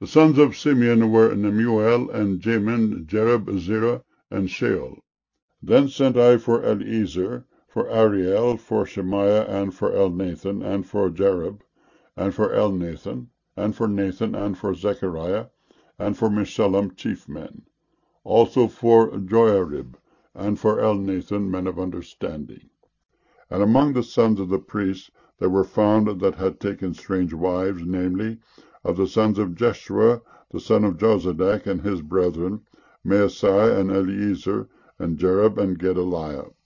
The sons of Simeon were Nemuel, and Jamin, Jerib, Zerah, and Sheol. Then sent I for Eliezer, for Ariel, for Shemaiah, and for Elnathan, and for Jerib, and for Elnathan, and for Nathan, and for Zechariah, and for Meshullam, chief men; also for Joiarib, and for Elnathan, men of understanding. And among the sons of the priests there were found that had taken strange wives, namely, of the sons of Jeshua the son of Jozadak, and his brethren, Maasai, and Eliezer, and Jerib, and Gedaliah.